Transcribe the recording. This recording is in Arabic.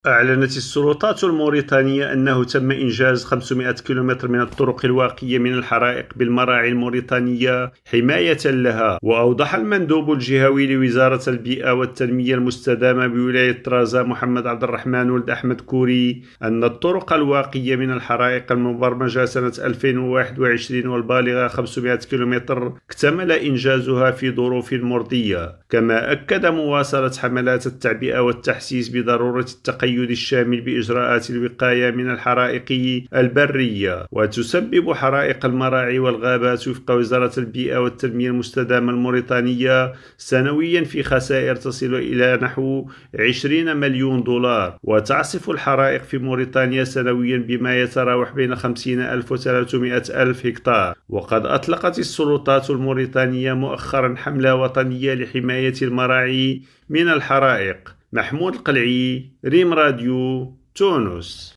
أعلنت السلطات الموريتانية أنه تم إنجاز 500 كيلومتر من الطرق الواقية من الحرائق بالمراعي الموريتانية حماية لها. وأوضح المندوب الجهوي لوزارة البيئة والتنمية المستدامة بولاية طرازا محمد عبد الرحمن ولد أحمد كوري أن الطرق الواقية من الحرائق المبرمجة سنة 2021 والبالغة 500 كيلومتر اكتمل إنجازها في ظروف مرضية. كما أكد مواصلة حملات التعبئة والتحسيس بضرورة التقيد الشامل بإجراءات الوقاية من الحرائق البرية. وتسبب حرائق المراعي والغابات وفق وزارة البيئة والتنمية المستدامة الموريتانية سنويا في خسائر تصل إلى نحو 20 مليون دولار. وتعصف الحرائق في موريتانيا سنويا بما يتراوح بين 50,000 و 300,000 هكتار. وقد أطلقت السلطات الموريتانية مؤخرا حملة وطنية لحماية المراعي من الحرائق. محمود القلعي، ريم راديو، تونس.